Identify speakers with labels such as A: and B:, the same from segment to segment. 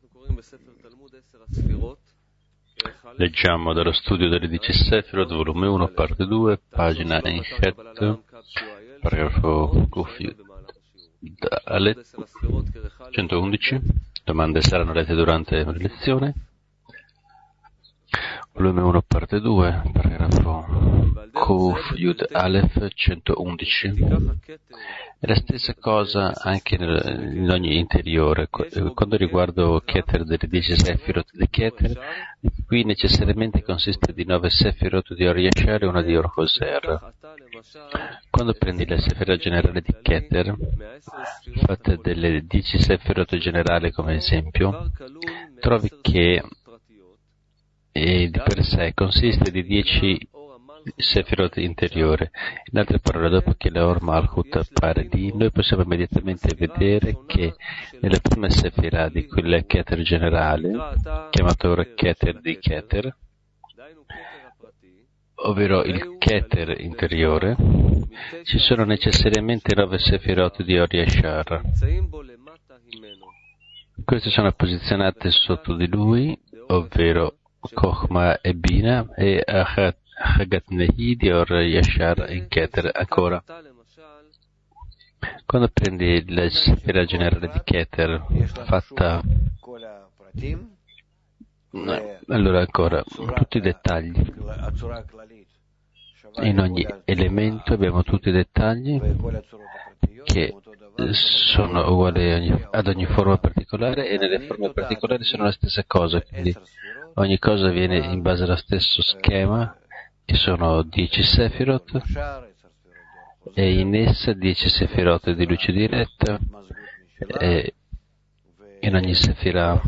A: Leggiamo dallo studio delle 10 Sefirot, volume 1, parte 2, pagina Inchet, paragrafo Kuf Alet 111. Domande saranno lette durante la lezione. Volume 1, parte 2, paragrafo Kuf Yud Aleph 111. È la stessa cosa anche in ogni interiore. Quando riguardo Keter delle 10 Sefirot di Keter, qui necessariamente consiste di 9 Sefirot di Or Yashar e una di Or Hoser. Quando prendi la Sefira generale di Keter, fatta delle 10 Sefirot generali come esempio, trovi che di per sé consiste di 10 Sefirot interiore. In altre parole, dopo che la Or Malchut appare lì, noi possiamo immediatamente vedere che nella prima Sefirah di quella Keter generale, chiamata ora Keter di Keter, ovvero il Keter interiore, ci sono necessariamente 9 Sefirot di Or Yashar. Queste sono posizionate sotto di lui, ovvero Chochma e Bina, e Hagat Nehi di Or Yashar in Keter ancora. Quando prendi la Sefira generale di Keter fatta, allora ancora tutti i dettagli, in ogni elemento abbiamo tutti i dettagli che sono uguali ad ogni forma particolare, e nelle forme particolari sono la stessa cosa, quindi ogni cosa viene in base allo stesso schema, che sono 10 Sefirot, e in essa 10 Sefirot di luce diretta, e in ogni Sefirah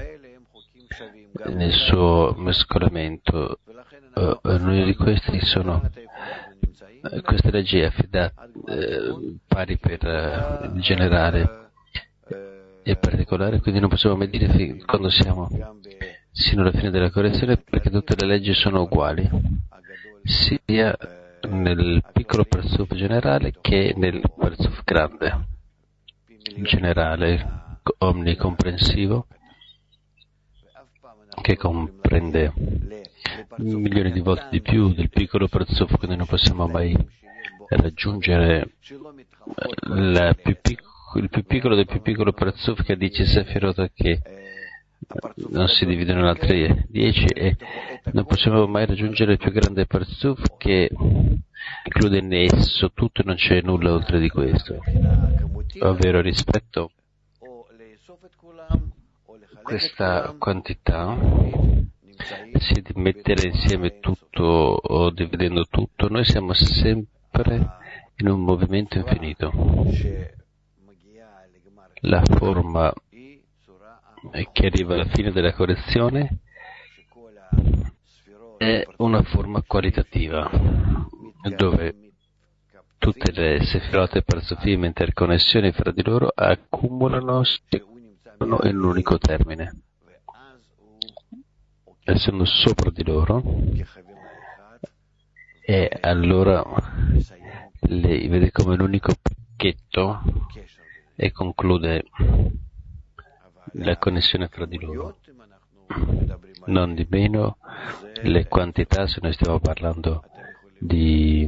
A: nel suo mescolamento. Ognuno di questi sono queste leggi affidate pari per il generale e particolare, quindi non possiamo mai dire quando siamo sino alla fine della correzione, perché tutte le leggi sono uguali, sia nel piccolo Parzuf generale che nel Parzuf grande, generale, omnicomprensivo, che comprende milioni di volte di più del piccolo Parzuf, quindi non possiamo mai raggiungere il più piccolo del più piccolo Parzuf, che dice Sefirot, che non si dividono in altre 10, e non possiamo mai raggiungere il più grande Parzuf, che include in esso tutto e non c'è nulla oltre di questo, ovvero rispetto a questa quantità, sia di mettere insieme tutto o dividendo tutto, noi siamo sempre in un movimento infinito. La forma che arriva alla fine della correzione è una forma qualitativa, dove tutte le Sefirot e Parzufim interconnessioni fra di loro accumulano in un unico termine, essendo sopra di loro, e allora le vede come un unico pacchetto e conclude la connessione fra di loro. Non di meno, le quantità, se noi stiamo parlando di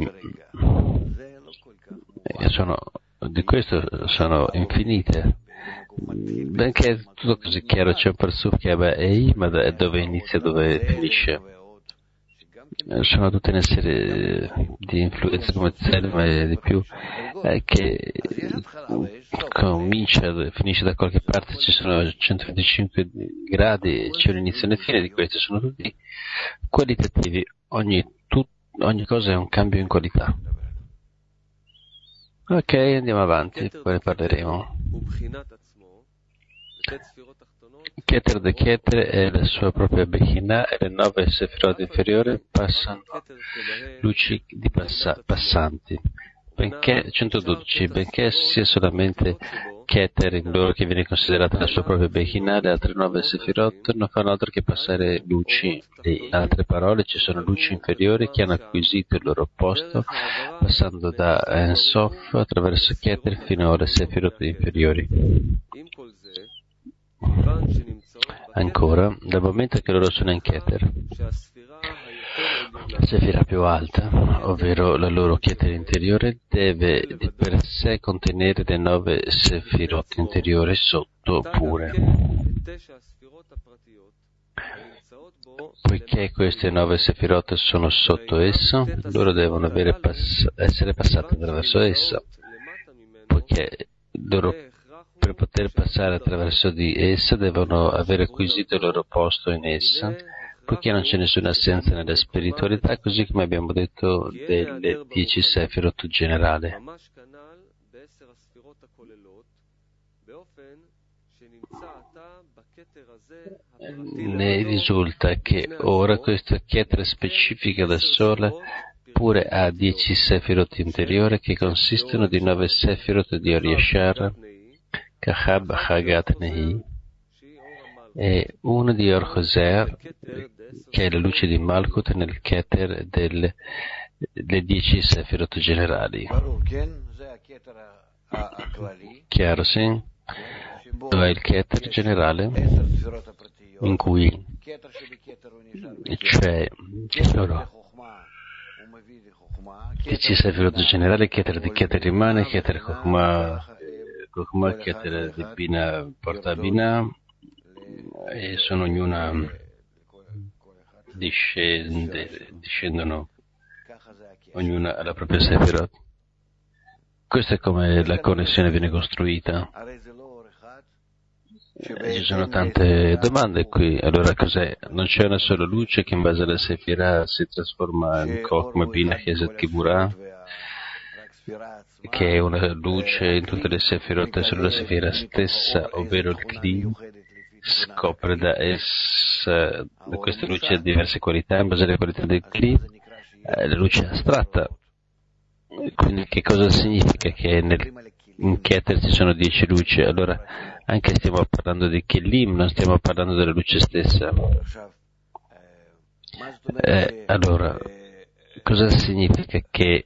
A: questo, sono infinite. Benché è tutto così chiaro, c'è un Parzuf che è Ei, ma dove inizia, dove finisce. Sono tutte una serie di influenze come Zelma e di più, che comincia e finisce da qualche parte. Ci sono 125 gradi, c'è un inizio e una fine di questi, sono tutti qualitativi, ogni cosa è un cambio in qualità. Ok, andiamo avanti, poi ne parleremo. Keter de Keter è la sua propria Bechina, e le 9 Sefirot inferiori passano luci di passanti. 112, benché sia solamente Keter in loro che viene considerata la sua propria Bechina, le altre 9 Sefirot non fanno altro che passare luci. In altre parole, ci sono luci inferiori che hanno acquisito il loro posto, passando da Ensof attraverso Keter fino alle Sefirot inferiori. Ancora, dal momento che loro sono in Keter, la sefira più alta, ovvero la loro Keter interiore, deve di per sé contenere le 9 sefirot interiori sotto pure. Poiché queste 9 sefirot sono sotto esso, loro devono essere passate attraverso essa, poiché loro per poter passare attraverso di essa devono aver acquisito il loro posto in essa, poiché non c'è nessuna assenza nella spiritualità, così come abbiamo detto delle 10 sefirot generali. Ne risulta che ora questa Keter specifica da sola pure ha 10 sefirot interiore che consistono di 9 sefirot di Or Yashar, Kachab Chagat Nehi, e uno di Or Choser, che è la luce di Malkut nel Keter delle 10 sefirot generali. Chiaro, sì? Dove è il Keter generale in cui c'è loro 10 sefirot generali, Keter di Keter rimane, Keter Chokhmah, Keter di Bina porta Bina, e sono ognuna discendono ognuna alla propria sefirot. Questa è come la connessione viene costruita. Ci sono tante domande qui. Allora cos'è? Non c'è una sola luce che in base alla sefirah si trasforma in Chokhmah, Bina, Chesed, Kiburah, che è una luce in tutte le sefirot, solo la sefira stessa, ovvero il Kli, scopre da essa, da questa luce diverse qualità, in base alle qualità del Kli, la luce astratta. Quindi che cosa significa che in Keter ci sono 10 luci? Allora, anche stiamo parlando di Kelim, non stiamo parlando della luce stessa. Allora, cosa significa che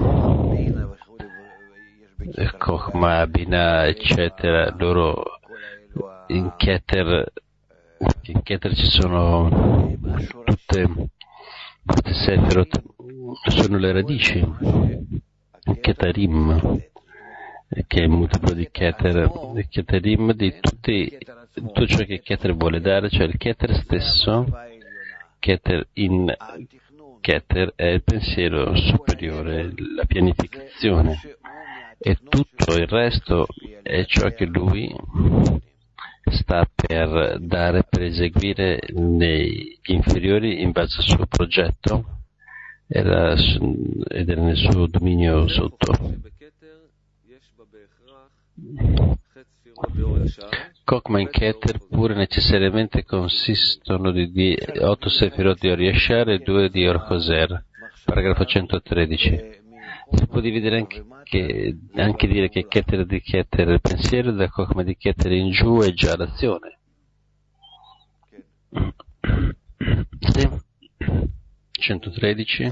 A: Chokhmah, Bina, eccetera, loro in Keter ci sono tutte queste sefirot, sono le radici, Ketarim, che è il multiplo di Keter, Ketarim di tutto ciò che Keter vuole dare, cioè il Keter stesso. Keter in Keter è il pensiero superiore, la pianificazione, e tutto il resto è ciò che lui sta per dare, per eseguire negli inferiori in base al suo progetto ed è nel suo dominio sotto. Chokhmah in Keter pure necessariamente consistono di 8 sefirot di Or Yashar e 2 di Or Choser, paragrafo 113. Si può dividere anche dire che Keter di Keter è il pensiero, da Chokhmah di Keter in giù è già l'azione. Sì. 113.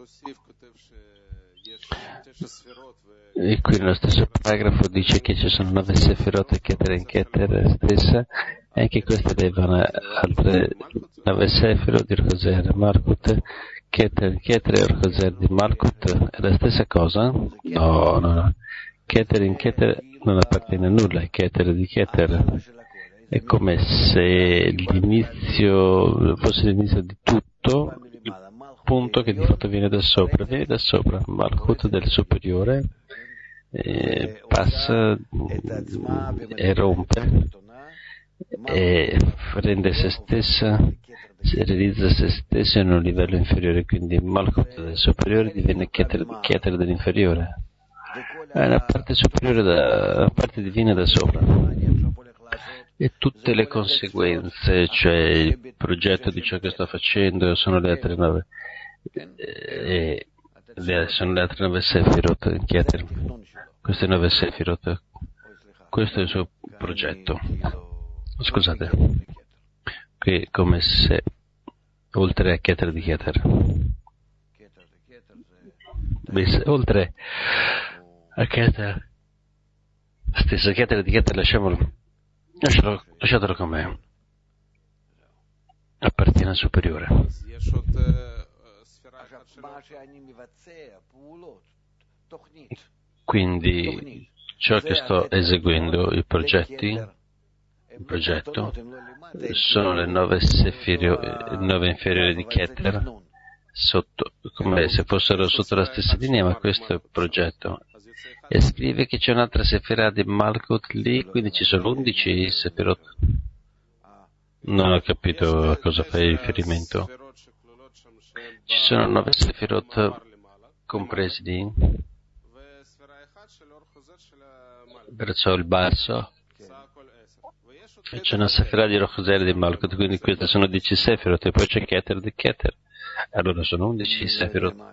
A: E qui nello stesso paragrafo dice che ci sono 9 sefirot e Keter in Keter stessa, e anche queste avevano altre 9 sefirot di Or Choser, Malkut, Keter in Keter e Or Choser di Malkut. È la stessa cosa? No. Keter in Keter non appartiene a nulla, è Keter di Keter. È come se l'inizio fosse l'inizio di tutto, il punto che di fatto viene da sopra, Malkut del superiore, passa e rompe e rende se stessa, si realizza se stessa in un livello inferiore, quindi Malkut del superiore diviene Keter dell'inferiore, è una parte superiore, una parte divina da sopra, e tutte le conseguenze, cioè il progetto di ciò che sto facendo, sono le altre 9 sono le altre 9 sefirot in Keter. Queste 9 sefirot, questo è il suo progetto. Scusate, qui è come se oltre a Keter di Keter, oltre a Keter stesso, Keter di Keter lasciatelo com'è. appartiene al superiore. Quindi ciò che sto eseguendo, il progetto, sono le 9 inferiori di Keter, come se fossero sotto la stessa linea, ma questo è il progetto. E scrive che c'è un'altra Sefirah di Malkut lì, quindi ci sono 11 Sefirot. Non ho capito a cosa fai riferimento. Ci sono 9 Sefirot compresi lì, verso il basso. C'è una Sefirah di Rochzer di Malkut, quindi queste sono 10 Sefirot, e poi c'è Keter di Keter. Allora sono 11 Sefirot.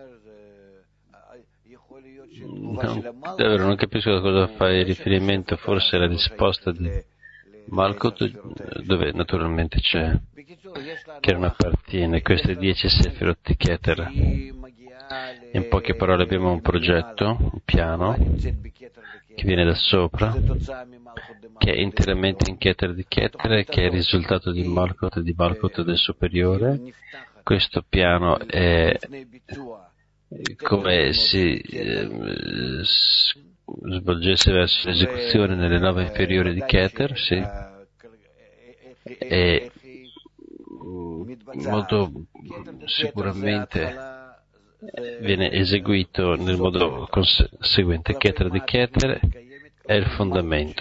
A: Davvero non capisco a cosa fai riferimento, forse la risposta di Malkut, dove naturalmente c'è che non appartiene, queste 10 Sefirot di Keter. In poche parole abbiamo un progetto, un piano, che viene da sopra, che è interamente in Keter di Keter, che è il risultato di Malkut del superiore. Questo piano è come si svolgesse verso l'esecuzione nelle 9 inferiori di Keter, sì, e molto sicuramente viene eseguito nel modo conseguente. Keter di Keter è il fondamento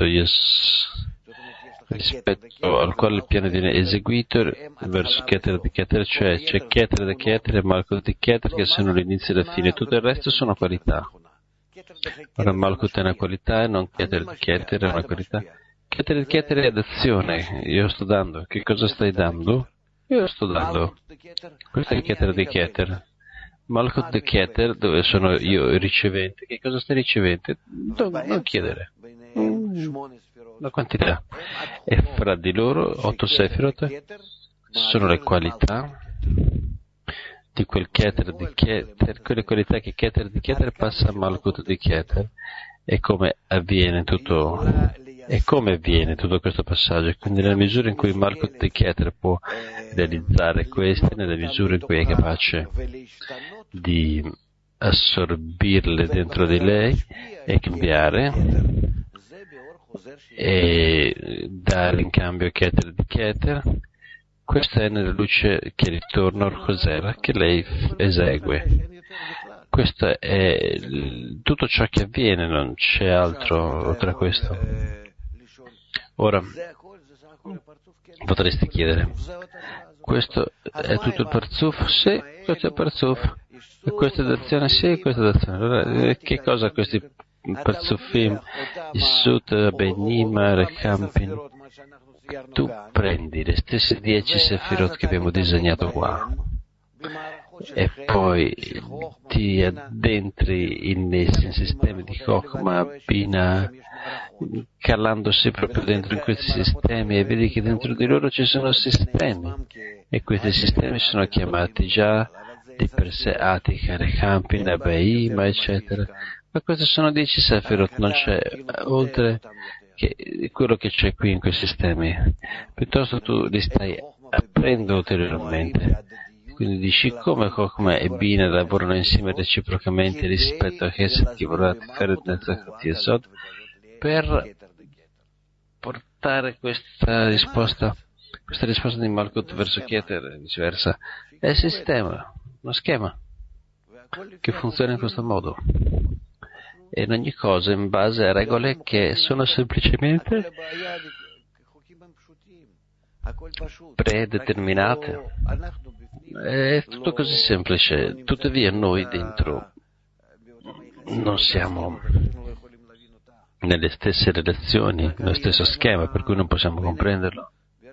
A: rispetto al quale il piano viene eseguito verso Keter di Keter, cioè c'è Keter di Keter e Malkut di Keter che sono l'inizio e la fine, tutto il resto sono qualità. Ora Malkut è una qualità e non Keter di Keter è una qualità. Keter di Keter è azione, io sto dando. Che cosa stai dando? Io sto dando. Questo è Keter di Keter. Malkut di Keter, dove sono io il ricevente. Che cosa stai ricevendo? Non chiedere. La quantità. E fra di loro 8 Sefirot sono le qualità di quel Keter di Keter, quelle qualità che Keter di Keter passa a Malkut di Keter. E come avviene tutto questo passaggio? Quindi nella misura in cui Malkut di Keter può realizzare queste, nella misura in cui è capace di assorbirle dentro di lei e cambiare e dare in cambio Keter di Keter, questa è nella luce che ritorna al Cosera che lei esegue. Questo è tutto ciò che avviene, non c'è altro oltre a questo. Ora potresti chiedere, questo è tutto il Parzuf? Sì, questo è il Parzuf. E questa è l'azione? Sì, questa è l'azione. Allora, che cosa questi Parzufim, Issut, Benim, Rechampin? Tu prendi le stesse 10 Sefirot che abbiamo disegnato qua e poi ti addentri in sistemi di Chokhmah, Bina, calandosi proprio dentro in questi sistemi, e vedi che dentro di loro ci sono sistemi, e questi sistemi sono chiamati già di per sé Atika, Rechampin, Abaim, eccetera. Ma questi sono 10 Sefirot, non c'è oltre che quello che c'è qui in questi sistemi. Piuttosto tu li stai aprendo ulteriormente. Quindi dici come Chokhmah e Bina lavorano insieme reciprocamente rispetto a Chesed, Givorat, Feret, Netzach, Yesod, per portare questa risposta di Malkut verso Keter e viceversa. È il sistema, uno schema che funziona in questo modo. E in ogni cosa in base a regole che sono semplicemente predeterminate. È tutto così semplice. Tuttavia noi dentro non siamo nelle stesse relazioni, nello stesso schema, per cui non possiamo comprenderlo.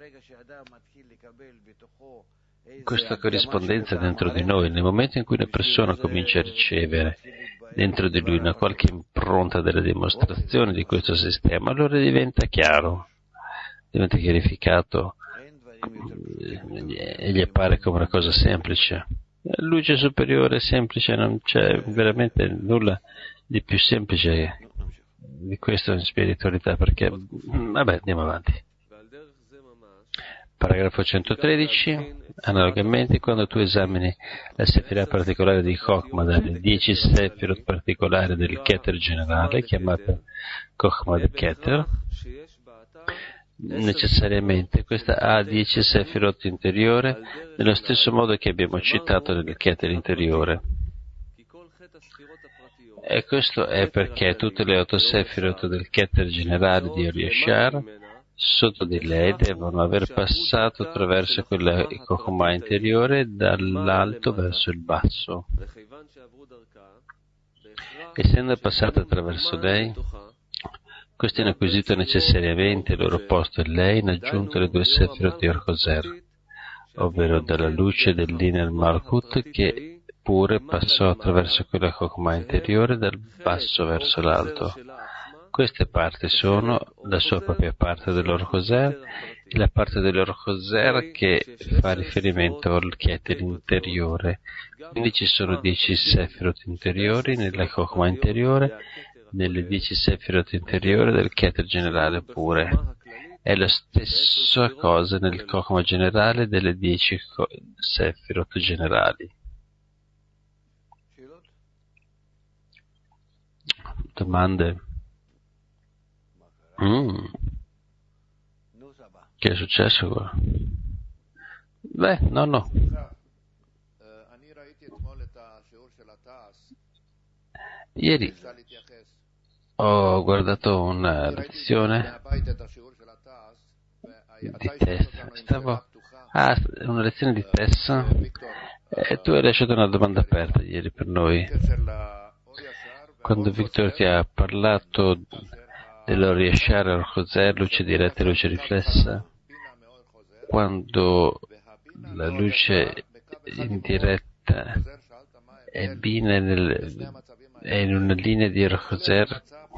A: Questa corrispondenza dentro di noi, nel momento in cui una persona comincia a ricevere dentro di lui una qualche impronta della dimostrazione di questo sistema, allora diventa chiaro, diventa chiarificato e gli appare come una cosa semplice. La luce superiore è semplice, non c'è veramente nulla di più semplice di questo in spiritualità, perché vabbè, andiamo avanti. Paragrafo 113. Analogamente, quando tu esamini la sefirah particolare di Chokhmah dalle 10 sefirot particolari del Keter generale, chiamata Chokhmah del Keter, necessariamente questa ha 10 sefirot interiore, nello stesso modo che abbiamo citato nel Keter interiore. E questo è perché tutte le 8 sefirot del Keter generale di Or Yashar sotto di lei devono aver passato attraverso quella Chokhmah interiore dall'alto verso il basso. Essendo passate attraverso lei, questi hanno acquisito necessariamente il loro posto in lei in aggiunta alle 2 sefirot di Or Hoser, ovvero dalla luce dell'Iner Malkut che pure passò attraverso quella Chokhmah interiore dal basso verso l'alto. Queste parti sono la sua propria parte dell'Or Hoser e la parte dell'Or Hoser che fa riferimento al Keter interiore. Quindi ci sono 10 sefirot interiori nella Chokhmah interiore, nelle 10 sefirot interiori del Keter generale pure. È la stessa cosa nel Chokhmah generale delle 10 sefirot generali. Domande? Che è successo qua? Beh, no. Ieri ho guardato una lezione di test. Una lezione di test e tu hai lasciato una domanda aperta ieri per noi. Quando Victor ti ha parlato dell'Or Yashar, Or Hoser, luce diretta e luce riflessa, quando la luce indiretta è in una linea di Or Hoser,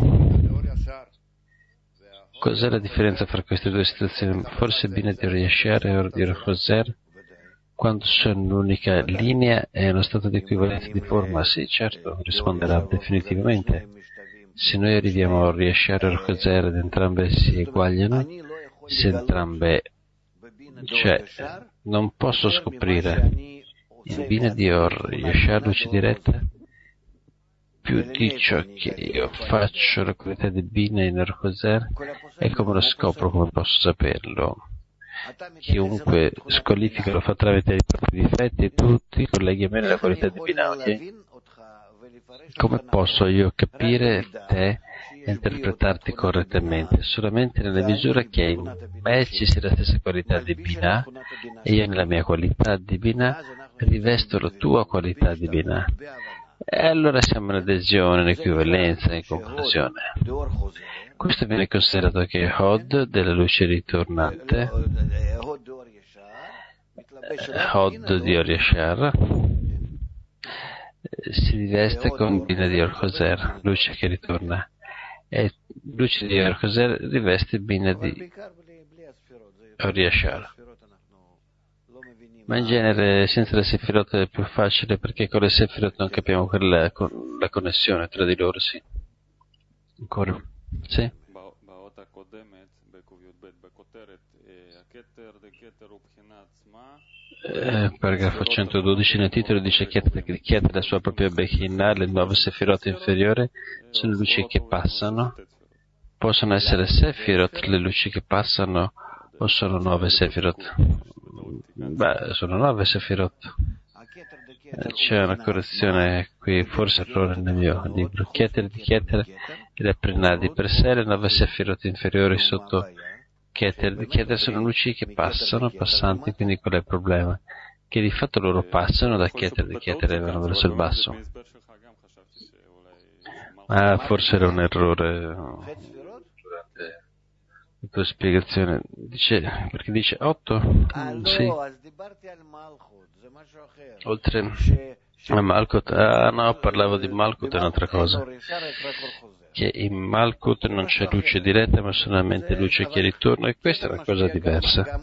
A: cos'è la differenza fra queste due situazioni? Forse Bina di Or Yashar e di Or Hoser, quando sono un'unica linea è uno stato di equivalenza di forma? Sì, certo, risponderà definitivamente. Se noi arriviamo a Or Yashar e Or Hoser ed entrambe si eguagliano, se entrambe, cioè, non posso scoprire il Bina di Or Yashar luce diretta più di ciò che io faccio la qualità di Bina in Or Hoser, e come lo scopro, come posso saperlo? Chiunque squalifica lo fa tramite i propri difetti e tutti colleghi a me nella qualità di Bina. Come posso io capire te e interpretarti correttamente? Solamente nella misura che in me ci sia la stessa qualità di Binah e io nella mia qualità di Binah rivesto la tua qualità di Binah. E allora siamo in adesione, in equivalenza, in conclusione. Questo viene considerato che Hod della luce ritornante, Hod di Or Yashar, si riveste con Bina di Or Hoser, luce che ritorna, e luce di Or Hoser riveste Bina di Or Yashar. Ma in genere senza le Sefirot è più facile, perché con le Sefirot non capiamo la connessione tra di loro, sì. Ancora? Sì? Paragrafo 112 nel titolo dice che chiede la sua propria Bechinah, le 9 Sefirot inferiori sono luci che passano. Possono essere Sefirot le luci che passano o sono 9 Sefirot? Beh, sono 9 Sefirot. C'è una correzione qui, forse errore nel mio libro. Keter di Keter e la Prenah di per sé, le 9 Sefirot inferiori sotto Keter di Keter sono luci che passano, passanti, quindi qual è il problema? Che di fatto loro passano da Keter di Keter e vanno verso il basso. Forse era un errore durante la tua spiegazione. Perché dice 8? Sì. Oltre a Malkut, no, parlavo di Malkut, è un'altra cosa. Che in Malkut non c'è luce diretta, ma solamente luce che ritorna, e questa è una cosa diversa.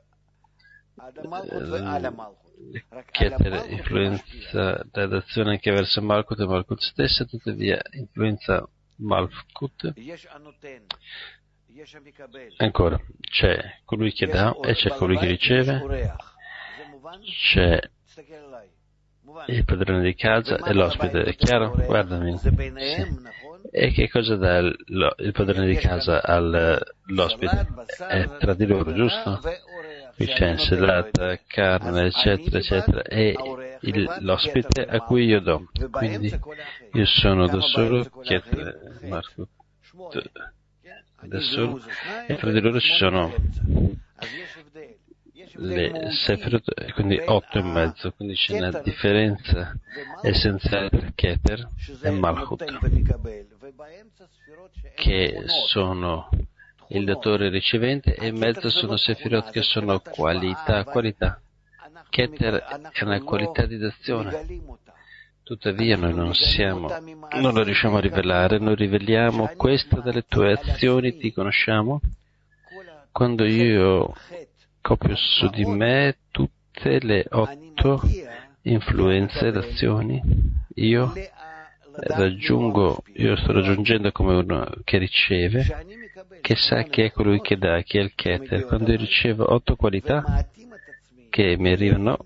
A: Keter influenza l'azione anche verso Malkut e Malkut stessa, tuttavia influenza Malkut Ancora, c'è colui che dà e c'è colui che riceve, c'è il padrone di casa e l'ospite. È chiaro? Guardami. Sì. E che cosa dà il padrone di casa all'ospite? È tra di loro, giusto? Qui c'è insalata, carne, eccetera, eccetera, e l'ospite a cui io do. Quindi io sono da solo, Marco, da solo, e fra di loro ci sono le Sefirot, quindi 8,5, quindi c'è una differenza essenziale tra Keter e Malchut, che sono il datore e il ricevente, e in mezzo sono Sefirot che sono qualità. Keter è una qualità di dazione. Tuttavia noi non lo riusciamo a rivelare, noi riveliamo questo dalle tue azioni, ti conosciamo. Quando io copio su di me tutte le 8 influenze ed azioni, io sto raggiungendo come uno che riceve, che sa che è colui che dà, che è il Keter. Quando io ricevo 8 qualità che mi arrivano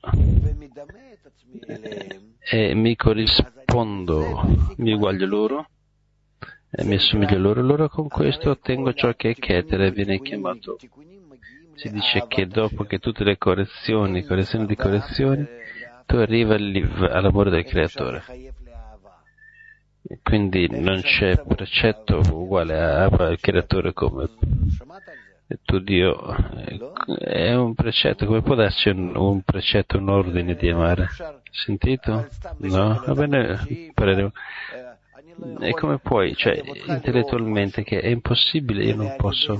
A: e mi corrispondo, mi uguaglio loro e mi assomiglio a loro, allora con questo ottengo ciò che è Keter e viene chiamato. Si dice che dopo che tutte le correzioni di correzioni, tu arrivi all'amore del Creatore. Quindi non c'è precetto uguale al Creatore come tuo Dio. È un precetto, come può darci un precetto, un ordine di amare? Sentito? No? Va bene, e come puoi? Cioè, intellettualmente che è impossibile, io non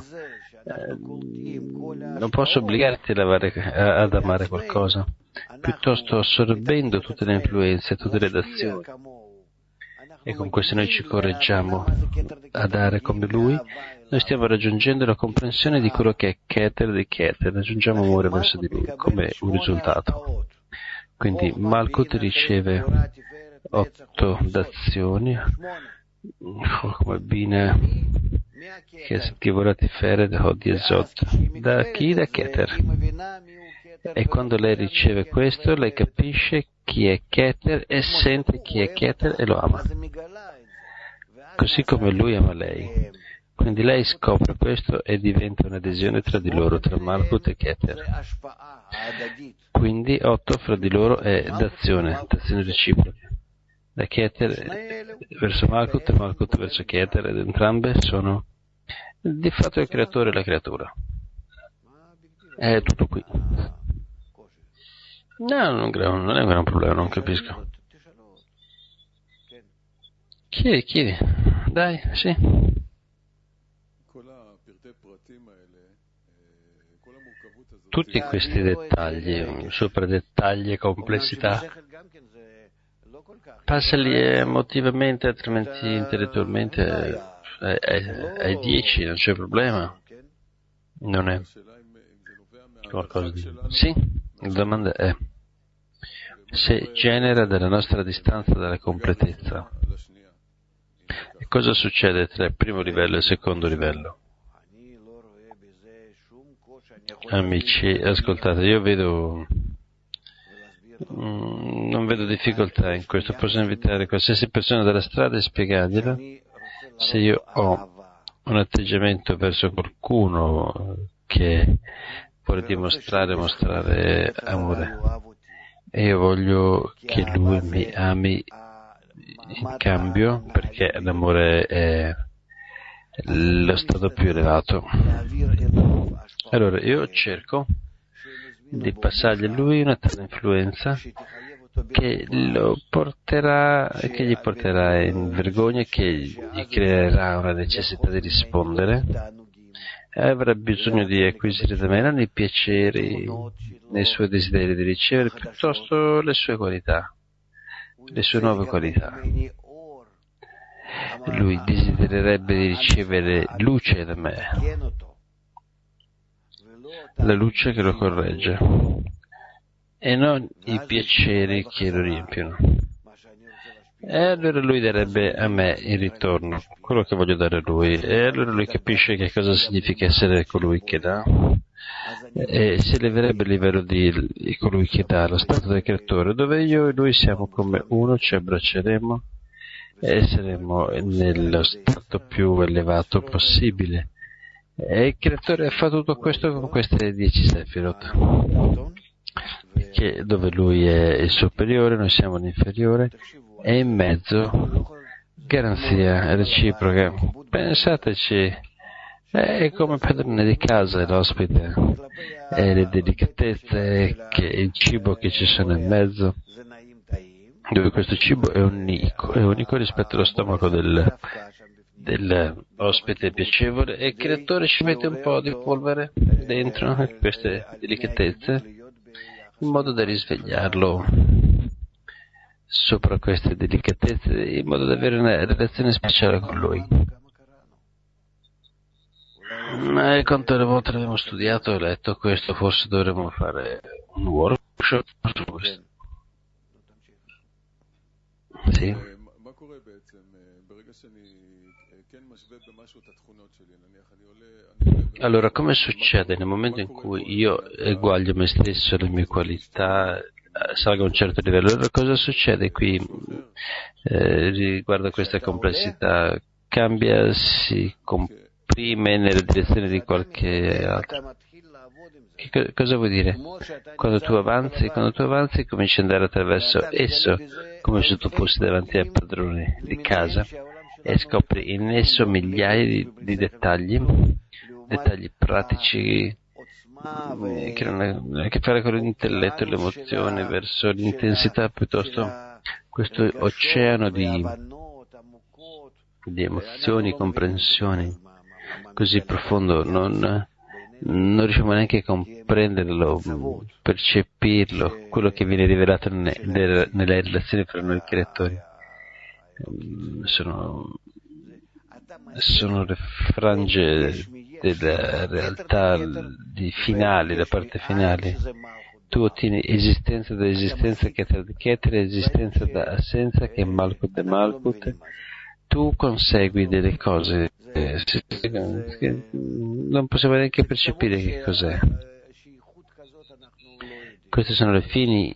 A: posso obbligarti ad amare qualcosa, piuttosto assorbendo tutte le influenze, tutte le dazioni, e con questo noi ci correggiamo a dare come Lui, noi stiamo raggiungendo la comprensione di quello che è Keter di Keter, raggiungiamo amore verso di Lui come un risultato. Quindi Malkut riceve 8 dazioni, come Bina, che Tivorati Fere di Esot, da chi? Da Keter. E quando lei riceve questo, lei capisce chi è Keter e sente chi è Keter e lo ama, così come lui ama lei. Quindi lei scopre questo e diventa un'adesione tra di loro, tra Malkut e Keter. Quindi 8 fra di loro è dazione reciproca. Da Keter verso Malkut e Malkut verso Keter, ed entrambe sono di fatto il creatore e la creatura. È tutto qui. No, non è un gran problema, non capisco. Chiedi. Dai, sì. Tutti questi dettagli, sopra dettagli e complessità, passali emotivamente, altrimenti intellettualmente ai 10, non c'è problema. Non è qualcosa di... Sì, la domanda è se genera dalla nostra distanza dalla completezza. E cosa succede tra il primo livello e il secondo livello? Amici, ascoltate, io non vedo difficoltà in questo. Posso invitare qualsiasi persona dalla strada e spiegargliela. Se io ho un atteggiamento verso qualcuno che vuole mostrare amore, e io voglio che lui mi ami in cambio, perché l'amore è lo stato più elevato, allora io cerco di passargli a lui una tale influenza che gli porterà in vergogna, che gli creerà una necessità di rispondere, e avrà bisogno di acquisire da me non i piaceri nei suoi desideri di ricevere, piuttosto le sue qualità, le sue nuove qualità. Lui desidererebbe di ricevere luce da me, la luce che lo corregge, e non i piaceri che lo riempiono. E allora lui darebbe a me in ritorno quello che voglio dare a lui, e allora lui capisce che cosa significa essere colui che dà, e si eleverebbe il livello di colui che dà, lo stato del creatore, dove io e lui siamo come uno, ci abbracceremo e saremo nello stato più elevato possibile. E il creatore fa tutto questo con queste 10 Sefirot, dove lui è il superiore, noi siamo l'inferiore, e in mezzo garanzia reciproca. Pensateci, è come padrone di casa l'ospite, e le delicatezze, il cibo che ci sono in mezzo, dove questo cibo è unico rispetto allo stomaco dell'ospite piacevole, e il creatore ci mette un po' di polvere dentro queste delicatezze in modo da risvegliarlo sopra queste delicatezze, in modo da avere una relazione speciale con lui. Quante volte abbiamo studiato e letto questo, forse dovremmo fare un workshop su questo. Sì. Allora, come succede nel momento in cui io eguaglio me stesso, le mie qualità, salgo a un certo livello? Allora, cosa succede qui riguardo a questa complessità? Cambia, si comprime nella direzione di qualche altro. Cosa vuol dire? Quando tu avanzi cominci ad andare attraverso esso, come se tu fossi davanti al padrone di casa, e scopri in esso migliaia di dettagli pratici che non hanno a che fare con l'intelletto e l'emozione, verso l'intensità, piuttosto questo oceano di emozioni, comprensioni così profondo, non riusciamo neanche a comprenderlo, percepirlo, quello che viene rivelato nelle relazioni fra noi creatori. Sono le frange della realtà finali, la parte finale. Tu ottieni esistenza da esistenza, Keter di Keter, esistenza da assenza, che è Malkut e Malkut. Tu consegui delle cose che non possiamo neanche percepire che cos'è. Questi sono i fini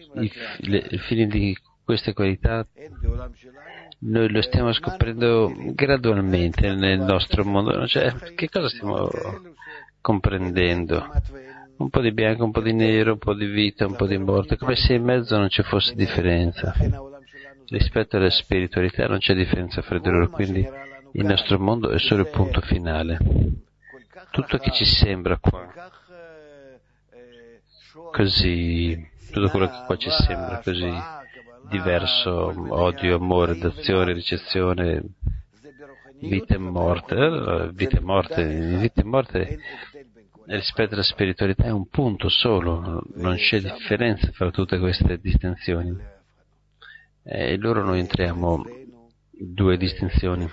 A: di queste qualità. Noi lo stiamo scoprendo gradualmente nel nostro mondo. Che cosa stiamo comprendendo? Un po' di bianco, un po' di nero, un po' di vita, un po' di morte, come se in mezzo non ci fosse differenza. Rispetto alla spiritualità non c'è differenza fra di loro, quindi il nostro mondo è solo il punto finale. Tutto che ci sembra qua così, tutto quello che qua ci sembra così diverso, odio, amore, dazione, ricezione, vita e morte, rispetto alla spiritualità è un punto solo, non c'è differenza fra tutte queste distinzioni. E loro noi entriamo due distinzioni,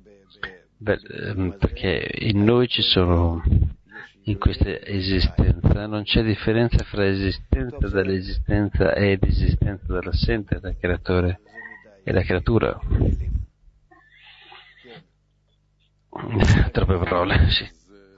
A: perché in noi ci sono, in questa esistenza non c'è differenza fra esistenza dall'esistenza ed esistenza dall'assente, dal creatore e la creatura. Troppe parole, sì,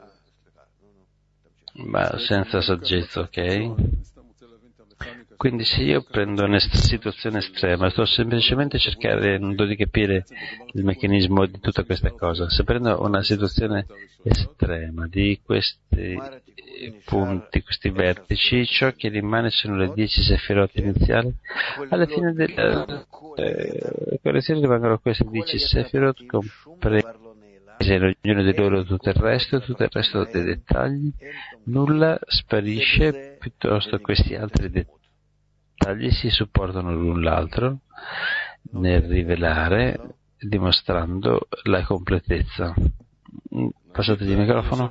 A: ma senza saggezza, ok? Quindi se io prendo una situazione estrema, sto semplicemente cercando di capire il meccanismo di tutta questa cosa. Se prendo una situazione estrema di questi punti, questi vertici, ciò che rimane sono le 10 sefirot iniziali. Alla fine della correzione rimangono queste 10 sefirot comprese in ognuno di loro tutto il resto dei dettagli. Nulla sparisce, piuttosto questi altri dettagli si supportano l'un l'altro nel rivelare, dimostrando la completezza. Passate il microfono.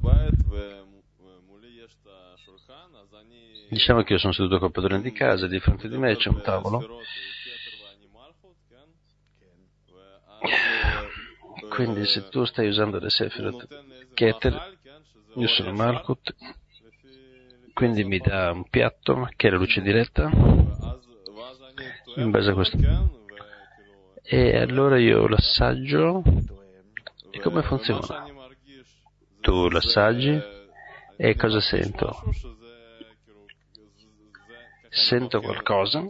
A: Diciamo che io sono seduto col padrone di casa, di fronte di me c'è un tavolo. Quindi se tu stai usando le Sefirot Keter, io sono Malkut, quindi mi dà un piatto che è la luce diretta. In base a questo e allora io l'assaggio. E come funziona? Tu l'assaggi e cosa sento? Sento qualcosa.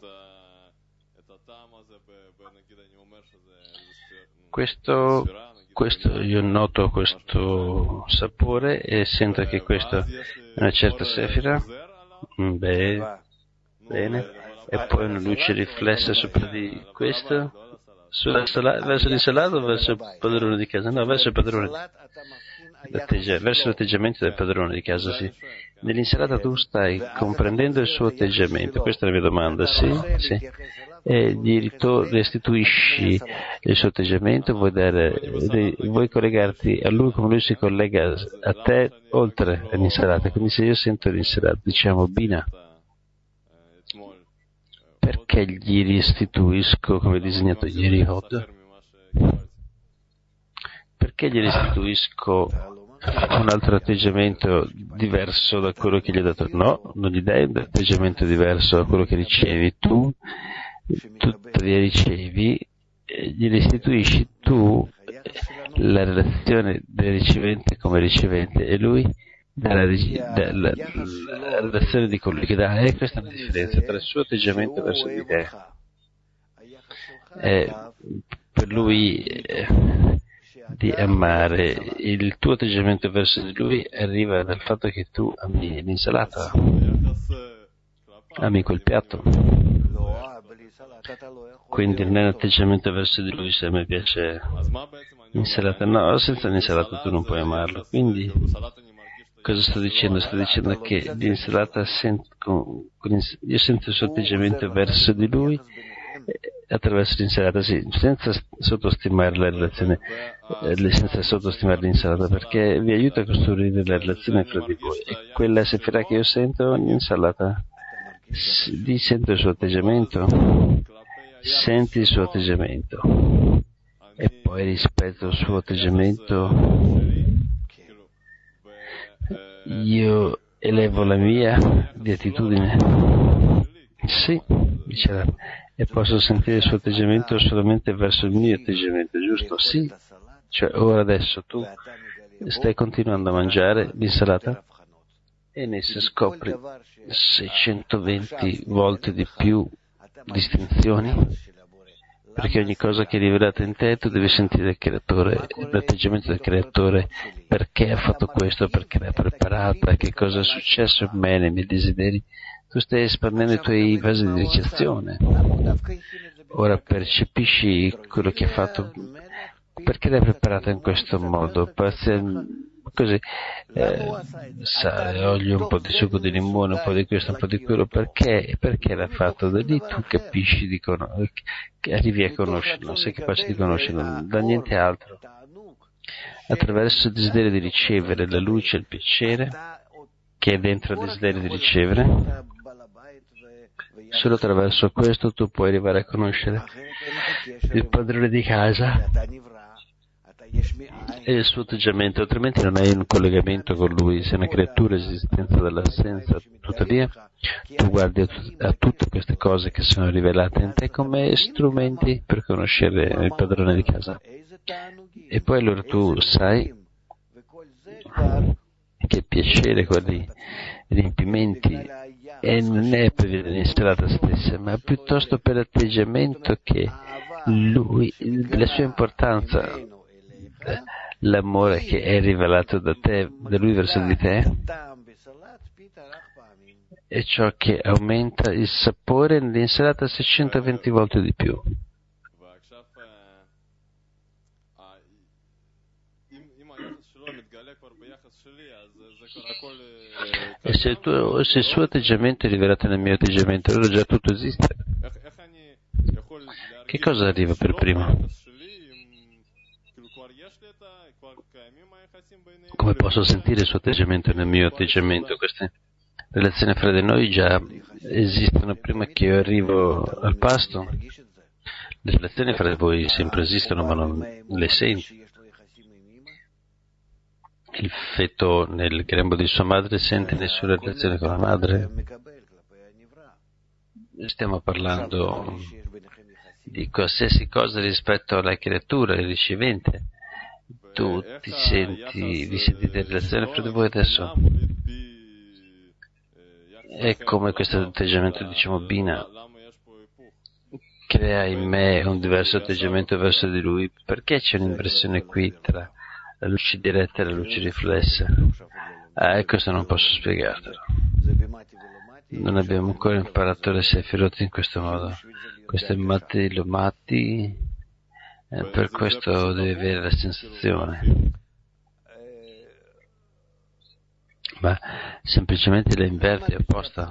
A: Questo io noto questo sapore e sento che questo è una certa sefira. Bene. E poi una luce riflessa sopra di questo. Verso l'insalata o verso il padrone di casa? No, verso il padrone. Verso l'atteggiamento del padrone di casa, sì. Nell'insalata tu stai comprendendo il suo atteggiamento, questa è la mia domanda, sì. E gli restituisci il suo atteggiamento, vuoi collegarti a lui come lui si collega a te oltre all'insalata. Quindi se io sento l'insalata, diciamo Bina, perché gli restituisco, come disegnato ieri Hod? Perché gli restituisco un altro atteggiamento diverso da quello che gli ho dato? No, non gli dai un atteggiamento diverso da quello che ricevi. Tu tuttavia ricevi, gli restituisci tu la relazione del ricevente come ricevente e lui dalla relazione di colui che dà. E questa è la differenza tra il suo atteggiamento verso di te. Per lui di amare, il tuo atteggiamento verso di lui arriva dal fatto che tu ami l'insalata, ami quel piatto. Quindi non è un atteggiamento verso di lui se a me piace l'insalata. No, senza l'insalata tu non puoi amarlo. Quindi cosa sto dicendo? Sto dicendo che l'insalata io sento il suo atteggiamento verso di lui attraverso l'insalata, sì, senza sottostimare la relazione, senza sottostimare l'insalata, perché vi aiuta a costruire la relazione fra di voi. E quella sefirah che io sento ogni insalata, sento il suo atteggiamento, senti il suo atteggiamento e poi rispetto al suo atteggiamento io elevo la mia di attitudine, sì, dice, e posso sentire il suo atteggiamento solamente verso il mio atteggiamento, giusto? Sì, cioè ora adesso tu stai continuando a mangiare l'insalata e in essa scopri 620 volte di più distinzioni, perché ogni cosa che è rivelata in te tu devi sentire il creatore, l'atteggiamento del creatore, perché ha fatto questo, perché l'ha preparata, che cosa è successo in me, nei miei desideri. Tu stai espandendo i tuoi vasi di ricezione. Ora percepisci quello che ha fatto, perché l'hai preparata in questo modo, così, sale, olio, un po' di succo di limone, un po' di questo, un po' di quello, perché l'ha fatto? Da lì tu capisci, che arrivi a conoscerlo, sei capace di conoscerlo, da niente altro. Attraverso il desiderio di ricevere la luce e il piacere, che è dentro il desiderio di ricevere, solo attraverso questo tu puoi arrivare a conoscere il padrone di casa e il suo atteggiamento, altrimenti non hai un collegamento con lui, sei una creatura esistente dall'assenza. Tuttavia tu guardi a tutte queste cose che sono rivelate in te come strumenti per conoscere il padrone di casa, e poi allora tu sai che piacere, quali riempimenti, e non è per l'insalata stessa, ma piuttosto per l'atteggiamento che lui, la sua importanza, l'amore che è rivelato da te, da lui verso di te, è ciò che aumenta il sapore nell'insalata 620 volte di più. E se il suo atteggiamento è rivelato nel mio atteggiamento, allora già tutto esiste. Che cosa arriva per primo? Come posso sentire il suo atteggiamento nel mio atteggiamento? Queste relazioni fra di noi già esistono prima che io arrivo al pasto. Le relazioni fra di voi sempre esistono, ma non le senti. Il feto nel grembo di sua madre sente le sue relazioni con la madre. Stiamo parlando di qualsiasi cosa rispetto alla creatura, il ricevente. Tu vi sentite in relazione fra di voi adesso? E come questo atteggiamento, diciamo, Bina crea in me un diverso atteggiamento verso di lui, perché c'è un'inversione qui tra la luce diretta e la luce riflessa? Questo non posso spiegartelo. Non abbiamo ancora imparato le Sefirot in questo modo. Questo è Mati Lomati, per questo devi avere la sensazione. Ma semplicemente la inverti opposta.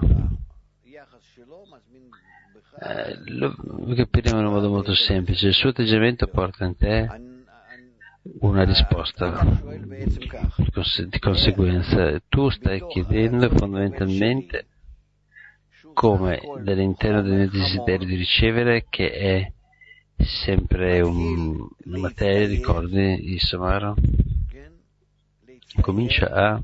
A: Lo capiremo in un modo molto semplice. Il suo atteggiamento porta in te una risposta. Di conseguenza, tu stai chiedendo fondamentalmente come dall'interno del mio desiderio di ricevere, che è sempre una materia, ricordi il Samara, comincia a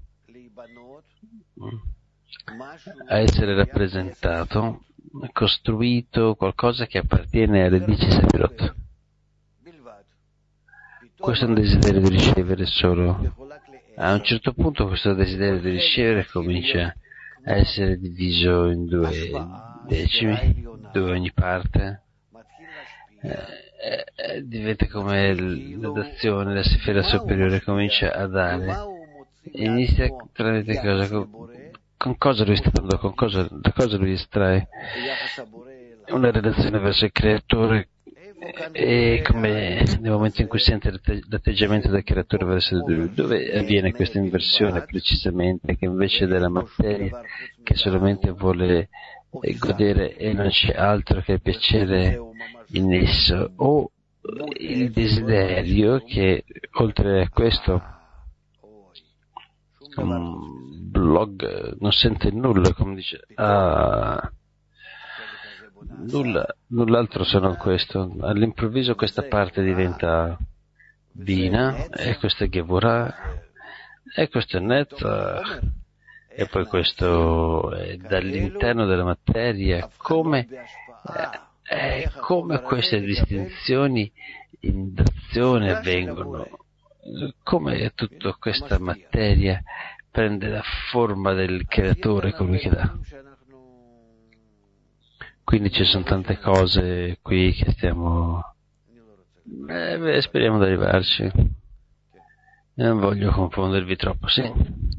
A: essere rappresentato, costruito qualcosa che appartiene alle 10 Sefirot. Questo è un desiderio di ricevere solo. A un certo punto questo desiderio di ricevere comincia a essere diviso in 2 decimi, 2 ogni parte. Diventa come l'azione, la sfera superiore comincia a dare. Inizia tramite cosa? Con cosa lui sta dando? Da cosa lui estrae? Una relazione verso il creatore, e come nel momento in cui sente l'atteggiamento del creatore verso di lui, dove avviene questa inversione precisamente, che invece della materia che solamente vuole godere e non c'è altro che piacere in esso, o il desiderio che oltre a questo blog non sente nulla, come dice, null'altro se non questo. All'improvviso questa parte diventa Bina, e questo è Gevurah, e questo è Netzach, e poi questo è dall'interno della materia. Come queste distinzioni in azione avvengono, come tutta questa materia prende la forma del creatore, colui che dà. Quindi ci sono tante cose qui che stiamo speriamo di arrivarci. Non voglio confondervi troppo, sì.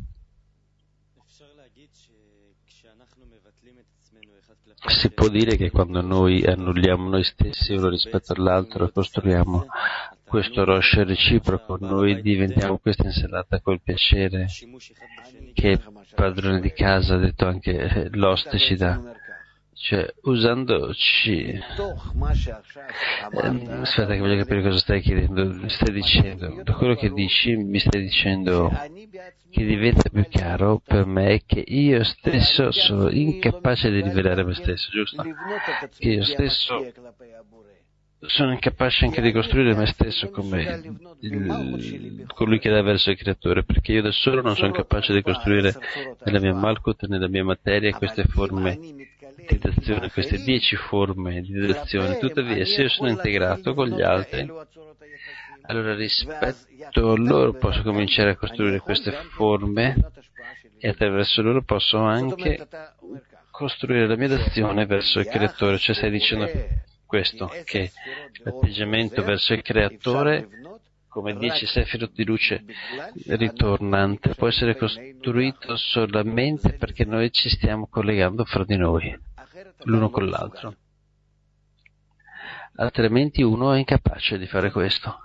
A: Si può dire che quando noi annulliamo noi stessi uno rispetto all'altro e costruiamo questo Rosh reciproco, noi diventiamo questa insalata col piacere che il padrone di casa, ha detto anche l'oste, ci dà. Cioè, usandoci, aspetta che voglio capire cosa stai chiedendo, stai dicendo. Da quello che dici mi stai dicendo che diventa più chiaro per me che io stesso sono incapace di rivelare me stesso, giusto? Che io stesso sono incapace anche di costruire me stesso come colui che dà verso il creatore, perché io da solo non sono capace di costruire nella mia Malkut, nella mia materia, queste forme di d'azione, queste 10 forme di d'azione. Tuttavia, se io sono integrato con gli altri, allora rispetto a loro posso cominciare a costruire queste forme, e attraverso loro posso anche costruire la mia d'azione verso il creatore. Cioè, stai dicendo questo, che l'atteggiamento verso il creatore come 10 sefirot di luce ritornante può essere costruito solamente perché noi ci stiamo collegando fra di noi, l'uno con l'altro. Altrimenti uno è incapace di fare questo.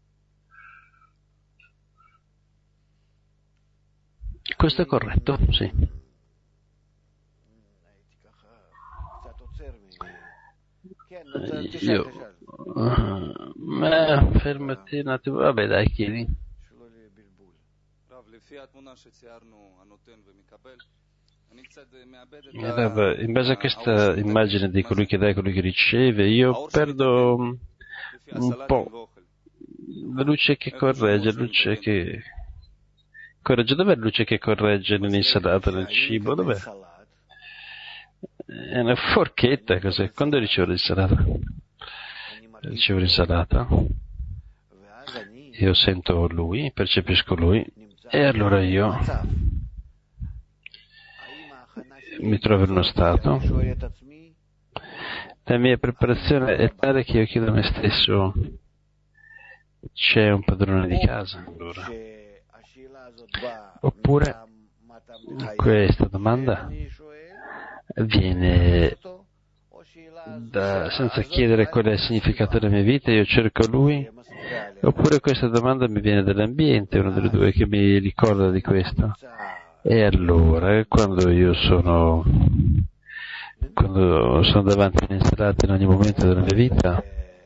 A: Questo è corretto, sì. Fermati un attimo, vabbè dai, chiedi. In base a questa immagine di colui che dà e colui che riceve, io perdo un po' la luce che corregge, dov'è la luce che corregge nell'insalata, nel cibo, dov'è? È una forchetta, cos'è? Quando ricevo l'insalata? ricevo l'insalata, io sento lui, percepisco lui, e allora io mi trovo in uno stato, la mia preparazione è tale che io chiedo a me stesso: c'è un padrone di casa allora? Oppure questa domanda viene senza chiedere qual è il significato della mia vita, io cerco lui, oppure questa domanda mi viene dall'ambiente, uno delle due, che mi ricorda di questo. E allora, quando sono davanti all'insalata in ogni momento della mia vita,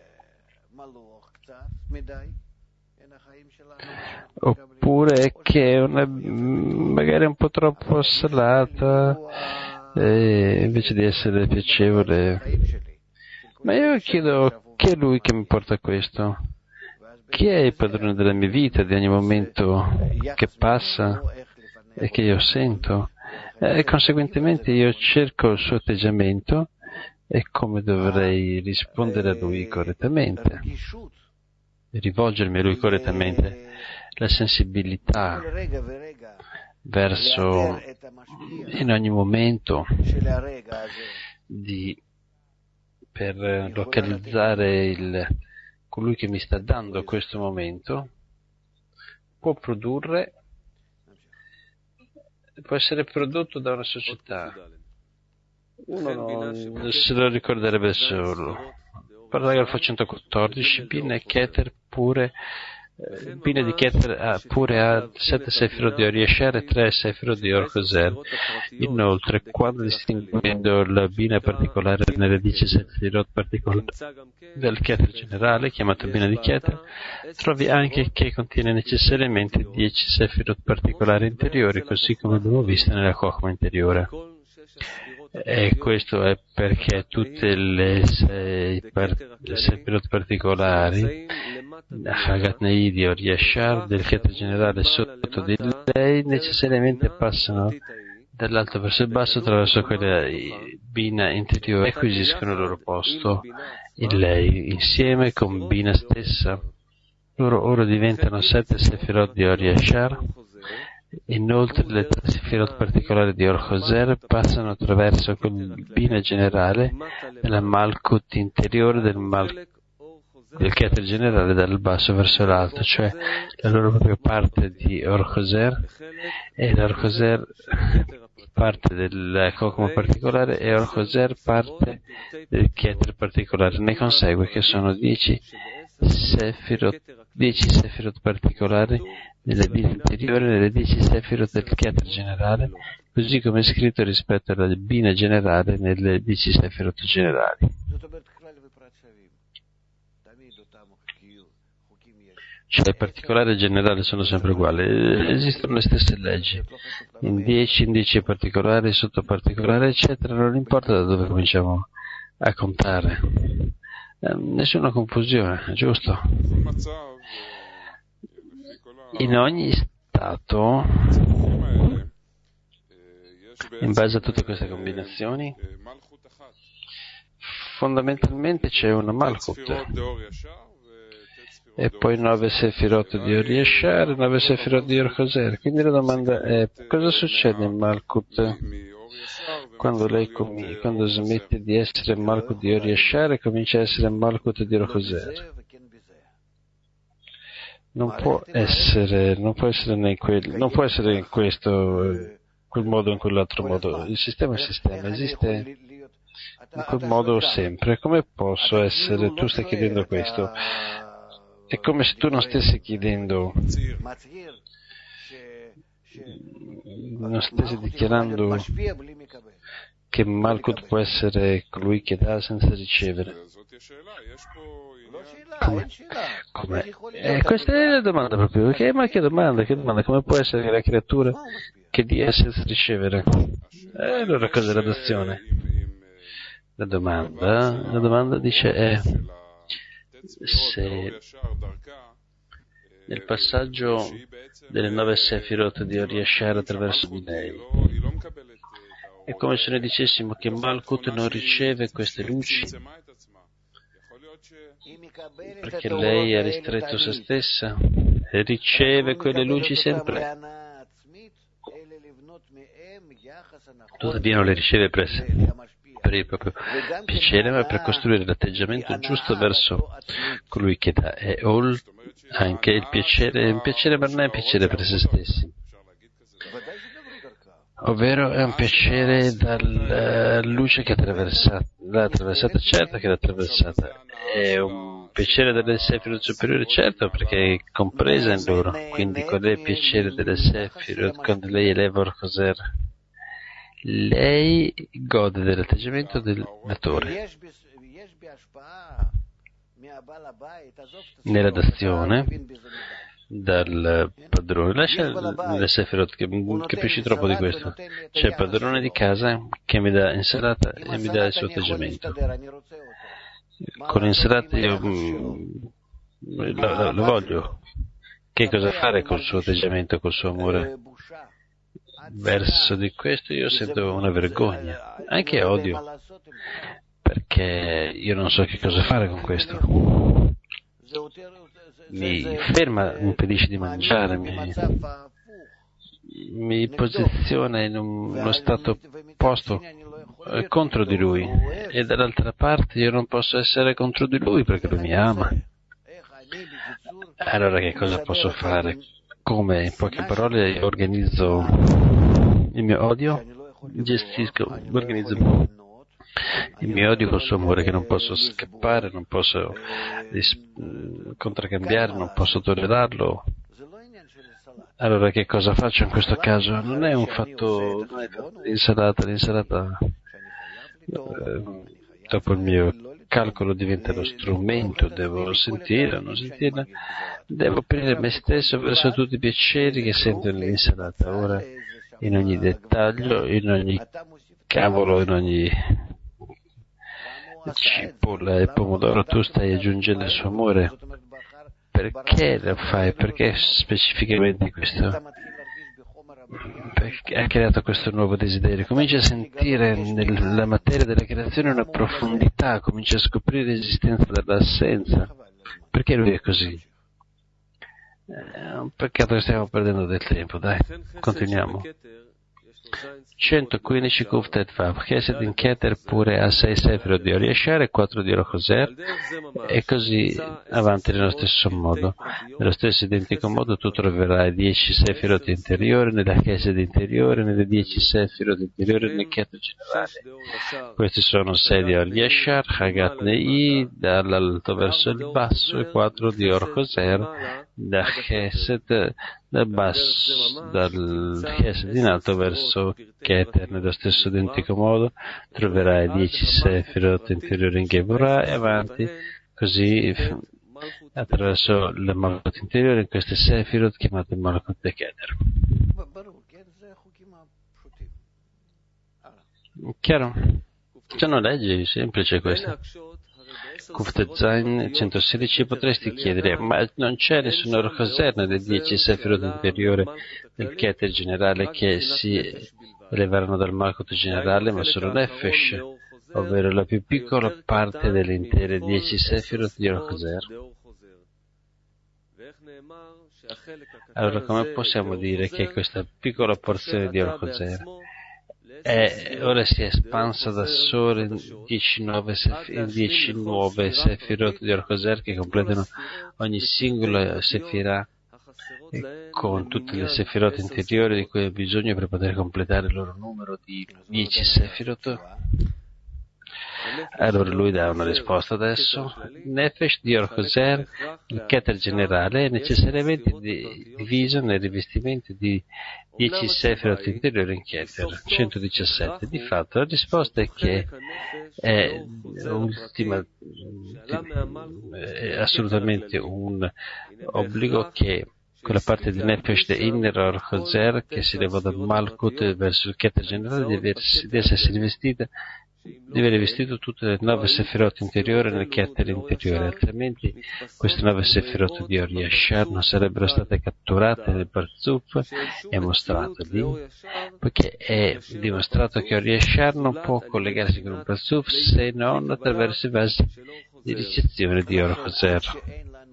A: oppure che è magari un po' troppo salata, invece di essere piacevole, ma io chiedo: chi è lui che mi porta a questo? Chi è il padrone della mia vita, di ogni momento che passa e che io sento? E conseguentemente io cerco il suo atteggiamento e come dovrei rispondere a lui correttamente, rivolgermi a lui correttamente, la sensibilità verso, in ogni momento, per localizzare colui che mi sta dando questo momento, può essere prodotto da una società. Uno non se lo ricorderebbe solo. Paragrafo 114, Bina e Keter pure. Bina di Keter pure ha 7 sefirot di Or Yashar e 3 sefirot di Or Choser. Inoltre, quando distinguendo la Bina particolare nelle 10 sefirot particolari del Keter generale, chiamato Bina di Keter, trovi anche che contiene necessariamente 10 sefirot particolari interiori, così come abbiamo visto nella Chokhmah interiore. E questo è perché tutte le sefirot particolari, Hagat Neidi, Or Yashar, del Keter generale sotto di lei, necessariamente passano dall'alto verso il basso attraverso quella Bina interiore e acquisiscono il loro posto in lei, insieme con Bina stessa. Loro ora diventano 7 sefirot di Or Yashar. Inoltre le 3 sefirot particolari di Or Choser passano attraverso quel Bina generale nella Malkut interiore del Keter generale dal basso verso l'alto, cioè la loro propria parte di Or Choser, e l'Or Choser parte del Chokhmah particolare e Or Choser parte del Keter particolare. Ne consegue che sono 10 sefirot particolari nelle Bina interiore, nelle 10 sefirot del Keter generale, così come è scritto rispetto alla Bina generale nelle 10 sefirot generali. Cioè il particolare e il generale sono sempre uguali, esistono le stesse leggi, in 10 particolari, sotto particolare, eccetera, non importa da dove cominciamo a contare, nessuna confusione, giusto? In ogni stato, in base a tutte queste combinazioni, fondamentalmente c'è una Malkut, e poi 9 sefirot di Or Yashar e 9 sefirot di Or Choser. Quindi la domanda è: cosa succede in Malkut quando smette di essere Malkut di Or Yashar e comincia a essere Malkut di Or Choser? Non può essere in questo, quel modo o in quell'altro modo. Il sistema è il sistema, esiste in quel modo sempre. Come posso essere? Tu stai chiedendo questo. È come se tu non stessi chiedendo, non stessi dichiarando che Malkut può essere colui che dà senza ricevere. Come? Questa è la domanda proprio. Ma che domanda? Come può essere la creatura che dia senza ricevere? Allora cos'è l'adozione? La domanda dice se nel passaggio delle 9 sefirot di Or Yashar attraverso di lei è come se noi dicessimo che Malkut non riceve queste luci, perché lei ha ristretto se stessa e riceve quelle luci sempre. Tuttavia non le riceve per il proprio piacere, ma per costruire l'atteggiamento giusto verso colui che dà. E anche il piacere ma non è piacere per se stessi, ovvero è un piacere dalla luce che l'ha attraversata, certo che l'ha attraversata, è un piacere delle Sefirot superiori, certo, perché è compresa in loro. Quindi qual è il piacere delle Sefirot quando lei eleva Or-Koser? Lei gode dell'atteggiamento del datore. Nella dazione dal padrone, lascia le Sefirot che capisci troppo di questo. C'è il padrone di casa che mi dà insalata e mi dà il suo atteggiamento. Con l'insalata io lo voglio. Che cosa fare col suo atteggiamento, col suo amore verso di questo? Io sento una vergogna, anche odio, perché io non so che cosa fare con questo. Mi ferma, mi impedisce di mangiare, mi posiziona in uno stato opposto contro di lui, e dall'altra parte io non posso essere contro di lui perché lui mi ama. Allora che cosa posso fare? Come, in poche parole, organizzo il mio odio? Organizzo il mio odio col suo amore, che non posso scappare, non posso contraccambiare, non posso tollerarlo. Allora che cosa faccio in questo caso? Non è un fatto l'insalata dopo il mio calcolo diventa lo strumento, devo sentirla o non sentirla, devo aprire me stesso verso tutti i piaceri che sento nell'insalata. Ora, in ogni dettaglio, in ogni cavolo, in ogni cipolla e pomodoro tu stai aggiungendo il suo amore. Perché lo fai? Perché specificamente questo? Perché ha creato questo nuovo desiderio? Comincia a sentire nella materia della creazione una profondità, comincia a scoprire l'esistenza dell'assenza. Perché lui è così? È un peccato che stiamo perdendo del tempo, dai, continuiamo. 115 Kuftet Vav, Chesed in Keter pure a 6 Sefirot di Or-Yashar e 4 di Or-Koser, e così avanti nello stesso modo. Nello stesso identico modo tu troverai 10 Sefirot interiori nella Chesed interiore, nelle 10 Sefirot interiori nel Keter generale. Questi sono 6 di Or-Yashar, Hagat Nei, dall'alto verso il basso, e 4 di Or-Koser, da Chesed dal Chesed in alto verso Keter. Nello stesso identico modo troverai 10 Sefirot interiori in Geburah e avanti, così attraverso il Malkut interiore in queste Sefirot chiamate Malkut e Keter. Chiaro? Sono leggi semplici queste. Kuftet Zain 116, potresti chiedere, ma non c'è nessun Or-Koser nelle 10 Sefirot interiore del Keter generale che si elevarono dal Malkut generale, ma solo Nefesh, ovvero la più piccola parte delle intere 10 Sefirot di Or-Koser. Allora come possiamo dire che questa piccola porzione di Or-Koser ora si è espansa da sole in 10 nuove Sefirot di Or-Koser che completano ogni singola Sefirah, con tutte le Sefirot interiori di cui ha bisogno per poter completare il loro numero di 10 Sefirot? Allora lui dà una risposta adesso. Nefesh di Or-Koser, il Keter generale, è necessariamente diviso nei rivestimenti di 10 Sefirot interiori in Keter, 117. Di fatto la risposta è che è assolutamente un obbligo che quella parte di Nefesh de Inner Or-Koser che si leva dal Malkut verso il Keter generale deve essere rivestita, deve aver vestito tutte le 9 Sefirot interiori nel Keter interiore, altrimenti queste 9 Sefirot di Or-Yashar non sarebbero state catturate nel Parzuf e mostrate lì, poiché è dimostrato che Or-Yashar non può collegarsi con un Parzuf se non attraverso i vasi di ricezione di Or Choser.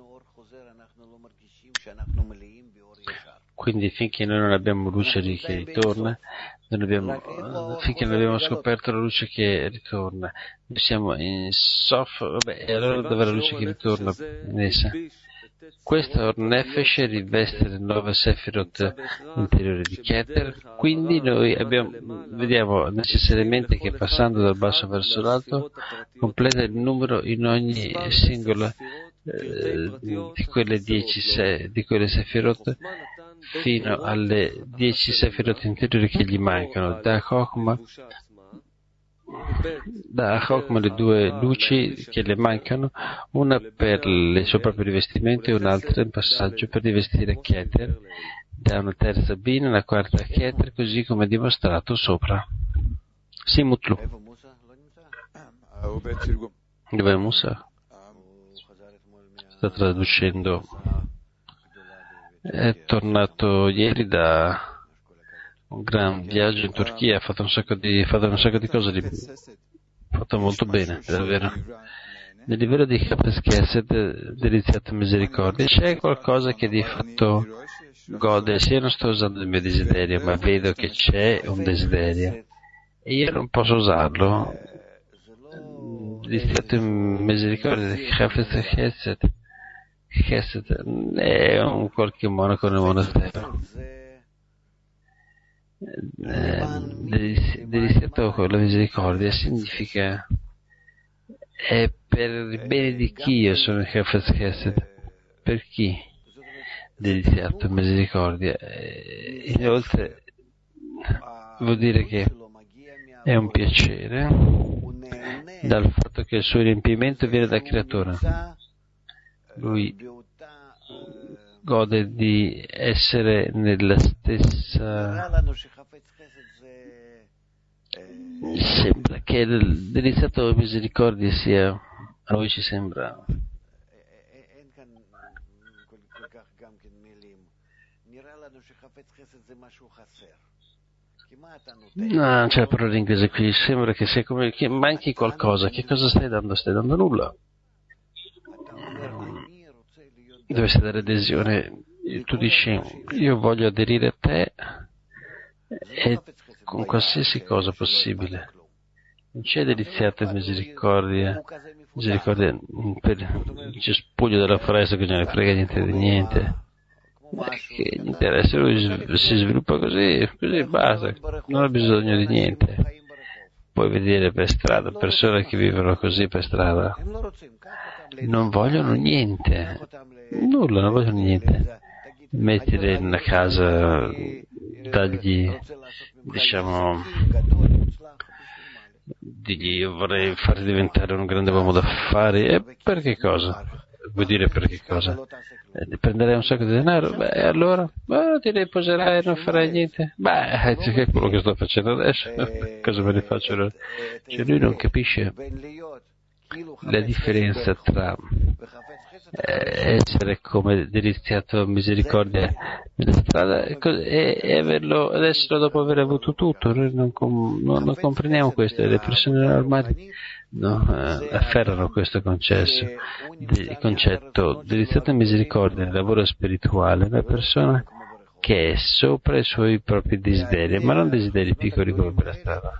A: Quindi finché noi non abbiamo luce che ritorna, finché non abbiamo scoperto la luce che ritorna, noi siamo in Sof, e allora dove è la luce che ritorna in essa? Questa Or Nefesh riveste le 9 Sefirot interiori di Keter, quindi noi vediamo necessariamente che passando dal basso verso l'alto completa il numero in ogni singola di quelle 10 di quelle Sefirot fino alle 10 Sefirot interiori che gli mancano. Da Chokmah le 2 luci che le mancano, una per il suo proprio rivestimento e un'altra in passaggio per rivestire Keter, da una terza Bina, una quarta Keter, così come dimostrato sopra. Simutlu. Dove è Musa? Sta traducendo. È tornato ieri da un gran viaggio in Turchia, ha fatto un sacco di cose, ha fatto molto bene, davvero. Nel livello di Chafetz Chesed, deliziato misericordia, c'è qualcosa che di fatto gode, se io non sto usando il mio desiderio, ma vedo che c'è un desiderio, e io non posso usarlo. Deliziato misericordia di Chafetz Chesed è un qualche monaco nel monastero. Deliziato con la misericordia significa è per il bene di chi io sono il Chafetz Chesed, per chi deliziato misericordia. Inoltre vuol dire che è un piacere dal fatto che il suo riempimento viene dal creatore. Lui gode di essere nella stessa. Sembra che il deliziato misericordia sia, a noi ci sembra no, c'è la parola in inglese qui, sembra che sia come che manchi qualcosa. Che cosa stai dando? Stai dando nulla. Dovresti dare adesione. Tu dici io voglio aderire a te e con qualsiasi cosa possibile. Non c'è deliziata misericordia per il cespuglio della foresta che non ne frega niente di niente. Che gli interessa, lui si sviluppa così basta, non ha bisogno di niente. Puoi vedere per strada persone che vivono così per strada, non vogliono niente, nulla, non vogliono niente. Mettile in una casa, dagli, diciamo, digli io vorrei farti diventare un grande uomo d'affari, e per che cosa? Vuol dire per che cosa? Prenderei un sacco di denaro? Beh, allora ti riposerai e non farai niente? Beh, che è quello che sto facendo adesso. Cosa me ne faccio allora? Cioè lui non capisce la differenza tra essere come deliziato misericordia nella strada e averlo adesso dopo aver avuto tutto. Noi non comprendiamo questo, le persone normali afferrano questo concetto deliziato misericordia nel lavoro spirituale, una persona che è sopra i suoi propri desideri, ma non desideri piccoli come per la strada.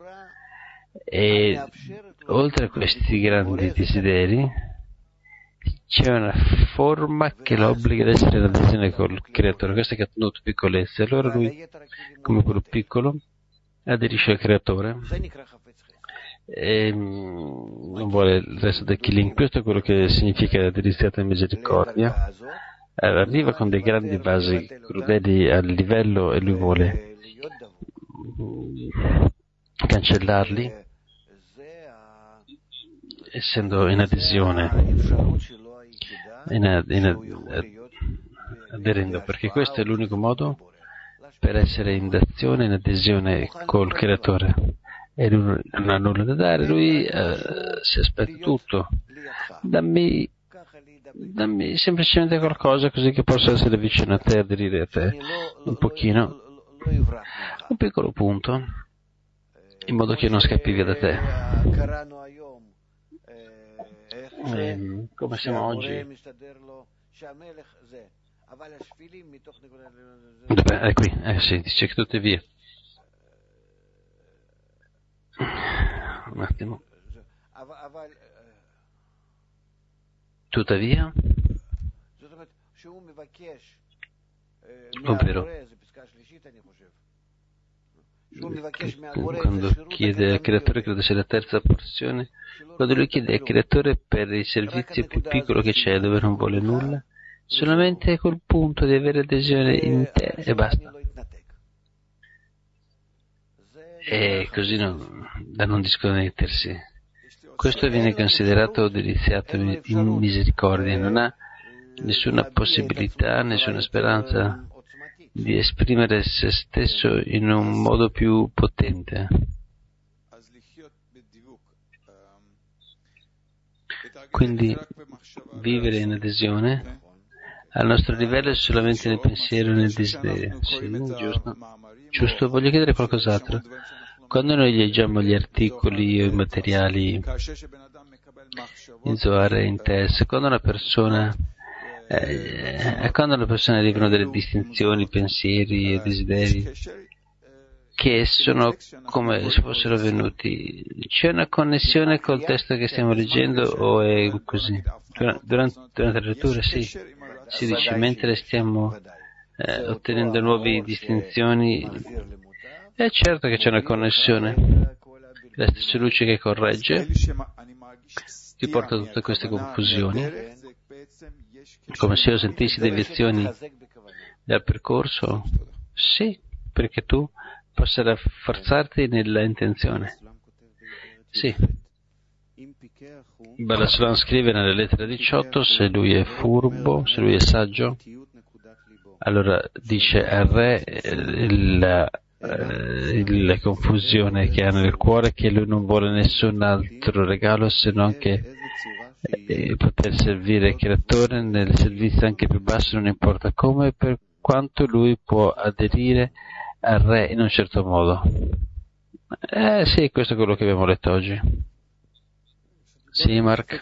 A: E oltre a questi grandi desideri c'è una forma che lo obbliga ad essere in adesione col creatore. Questa è Katnut, piccolezza. Allora lui, come quello piccolo, aderisce al creatore e non vuole il resto del killing. Questo è quello che significa deliziata misericordia. Arriva con dei grandi vasi crudeli al livello e lui vuole cancellarli, essendo in adesione, aderendo, perché questo è l'unico modo per essere in azione, in adesione col creatore. E lui non ha nulla da dare, lui si aspetta tutto. Dammi semplicemente qualcosa così che possa essere vicino a te, aderire a te un pochino, un piccolo punto, in modo che non scappi via da te. come siamo oggi. Dov'è? È qui, sì, dice che tuttavia. Un attimo. Tuttavia, ovvero, quando chiede al creatore, credo sia la terza porzione, quando lui chiede al creatore per il servizio più piccolo che c'è, dove non vuole nulla, solamente quel punto di avere adesione in te e basta. E così da non disconnettersi. Questo viene considerato deliziato in misericordia, non ha nessuna possibilità, nessuna speranza di esprimere se stesso in un modo più potente. Quindi vivere in adesione al nostro livello è solamente nel pensiero e nel desiderio. Sì, giusto. Voglio chiedere qualcos'altro. Quando noi leggiamo gli articoli o i materiali in Zohar e in Tess, quando una persona arrivano delle distinzioni, pensieri e desideri che sono come se fossero venuti, c'è una connessione col testo che stiamo leggendo o è così? Durante la lettura sì. Si dice, mentre stiamo ottenendo nuove distinzioni, è certo che c'è una connessione. La stessa luce che corregge ti porta a tutte queste confusioni, come se io sentissi deviazioni dal percorso. Sì, perché tu possa rafforzarti nella intenzione. Sì. Balasulam scrive nella lettera 18, se lui è furbo, se lui è saggio, allora dice al re la confusione che ha nel cuore, che lui non vuole nessun altro regalo se non che poter servire il creatore nel servizio anche più basso, non importa come, per quanto lui può aderire al re in un certo modo. Sì, questo è quello che abbiamo letto oggi. Sì, Mark.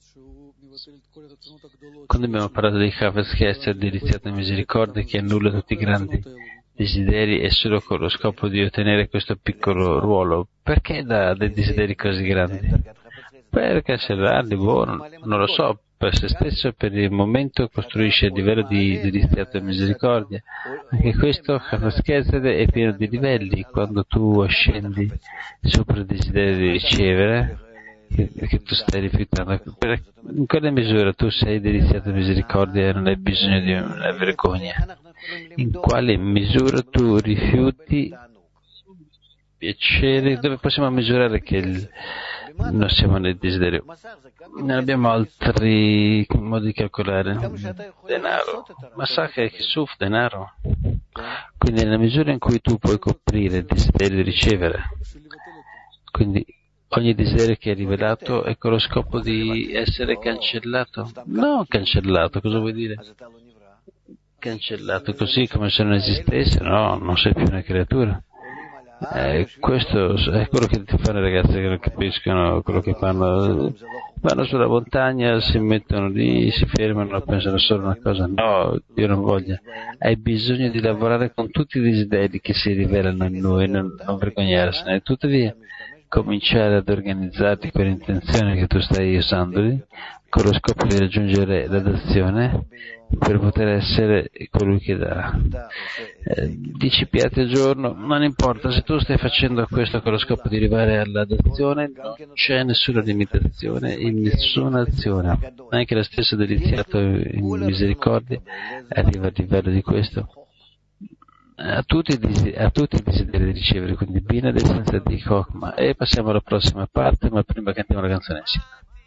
A: Quando abbiamo parlato di Chafetz Chesed, deliziato in misericordia, che annulla tutti i grandi desideri e solo con lo scopo di ottenere questo piccolo ruolo, perché dà dei desideri così grandi? Perché se darli, non lo so, per se stesso e per il momento costruisce il livello di deliziato in misericordia. Anche questo Chafetz Chesed è pieno di livelli. Quando tu scendi sopra il desiderio di ricevere, che tu stai rifiutando, in quale misura tu sei deliziato in misericordia e non hai bisogno di una vergogna? In quale misura tu rifiuti piacere? Dove possiamo misurare che non siamo nel desiderio? Non abbiamo altri modi di calcolare. Denaro, ma sa che Suf denaro. Quindi nella misura in cui tu puoi coprire il desiderio di ricevere, quindi ogni desiderio che è rivelato è con lo scopo di essere cancellato. No, cancellato, cosa vuoi dire? Cancellato così come se non esistesse? No, non sei più una creatura. Questo è quello che ti fanno le ragazze che non capiscono quello che fanno. Vanno sulla montagna, si mettono lì, si fermano, pensano solo una cosa. No, Dio non voglia. Hai bisogno di lavorare con tutti i desideri che si rivelano in noi, non vergognarsene. Tuttavia, cominciare ad organizzarti con l'intenzione che tu stai usandoli, con lo scopo di raggiungere l'adozione, per poter essere colui che dà. 10 piatti al giorno, non importa, se tu stai facendo questo con lo scopo di arrivare all'adozione, non c'è nessuna limitazione in nessuna azione. Anche lo stesso deliziato in misericordia arriva al livello di questo. A tutti i desideri di ricevere, quindi Bina l'essenza di Chokmah. E passiamo alla prossima parte, ma prima cantiamo la canzone insieme.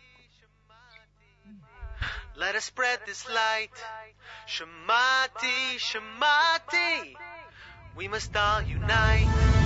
B: Let us spread this light. Shamati, Shamati. We must all unite.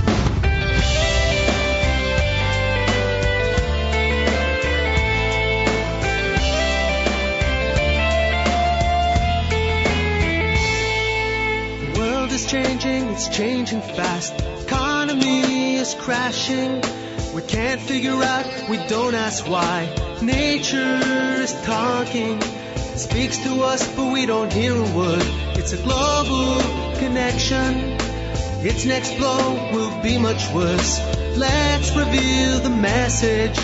B: The world is changing, it's changing fast. Economy is crashing. We can't figure out, we don't ask why. Nature is talking, it speaks to us, but we don't hear a word. It's a global connection. Its next blow will be much worse. Let's reveal the message.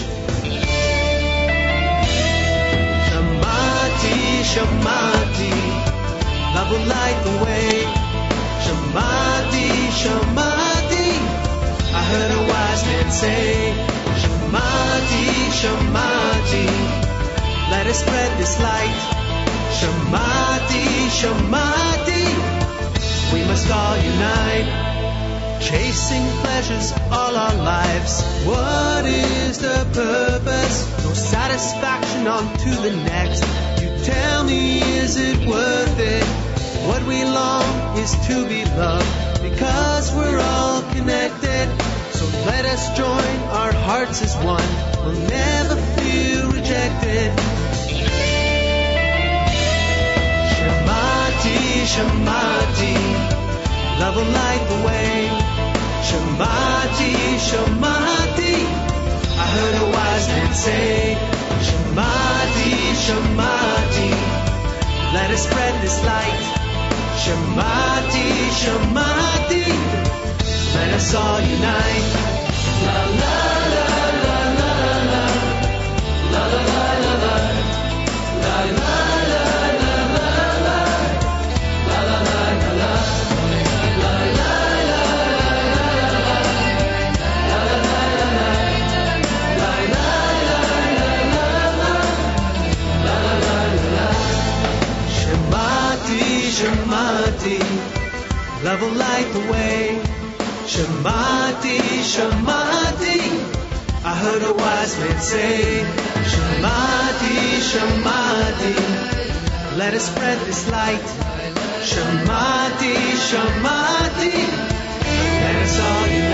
B: Shamati, Shamati, love will light the way. Shamati, Shamati, I heard a wise man say. Shamati, Shamati, let us spread this light. Shamati, Shamati, we must all unite. Chasing pleasures all our lives, what is the purpose? No satisfaction, on to the next. You tell me, is it worth it? What we long is to be loved, because we're all connected. So let us join our hearts as one. We'll never feel rejected. Shamati, Shamati, love will light the way. Shamati, Shamati, I heard a wise man say. Shamati, Shamati, let us spread this light. Shamati, Shamati, let us all unite. La la la la la la, la la la la la, la la la la la, la la la la la, la la la la. Shamati, Shamati, love will light the way. Shamati, Shamati, I heard a wise man say. Shamati, Shamati, let us spread this light. Shamati, Shamati, let us all unite.